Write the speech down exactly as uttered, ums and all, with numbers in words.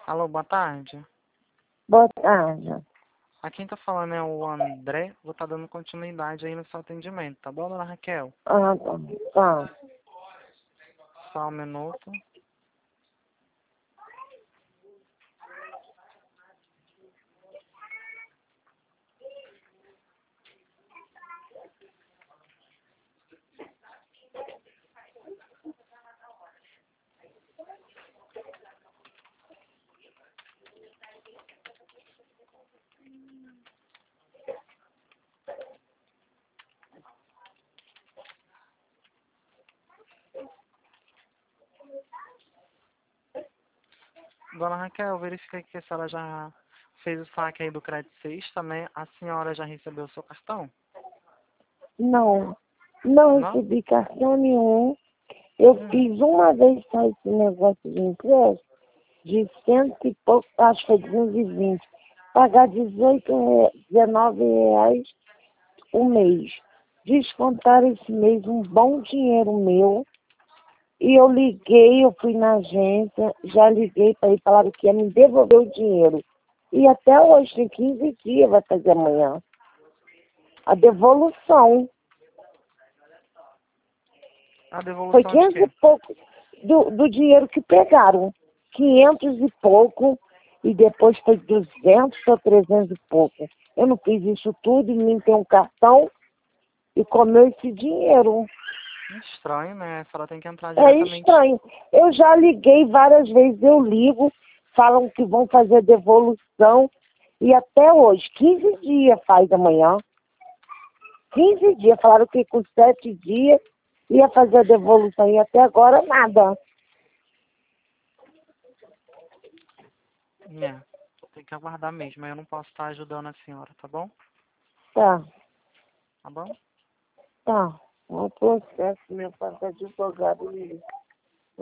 Alô, boa tarde. Boa tarde. Aqui quem tá falando é o André. Vou estar dando continuidade aí no seu atendimento, tá bom, dona Raquel? Ah, tá. Tá. Só um minuto. Dona Raquel, eu verifiquei que a senhora já fez o saque aí do Credit Sexta, né? A senhora já recebeu o seu cartão? Não, não Não? recebi cartão nenhum. Eu Hum. fiz uma vez só esse negócio de empréstimo, de cento e pouco, acho que foi duzentos e vinte. Pagar dezoito, re- dezenove reais o mês. Descontaram esse mês um bom dinheiro meu. E eu liguei, eu fui na agência, já liguei para ele, falaram que ia me devolver o dinheiro. E até hoje, tem quinze dias, vai fazer amanhã. A devolução. A Foi devolução de quinhentos quê? e pouco do, do dinheiro que pegaram. quinhentos e pouco e depois foi duzentos ou trezentos e pouco. Eu não fiz isso tudo, nem tem um cartão e comeu esse dinheiro. Estranho, né? A senhora tem que entrar É diretamente. estranho. Eu já liguei várias vezes, eu ligo, falam que vão fazer devolução e até hoje, quinze dias faz amanhã. quinze dias, falaram que com sete dias ia fazer a devolução e até agora nada. É, tem que aguardar mesmo. Eu não posso estar ajudando a senhora, tá bom? Tá, Tá bom? tá. Um processo meu para advogado.